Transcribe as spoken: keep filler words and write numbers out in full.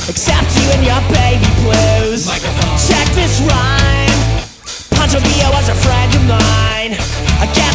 except you and your baby blues. Microphone. Check this rhyme. Pancho Villa was a friend of mine. I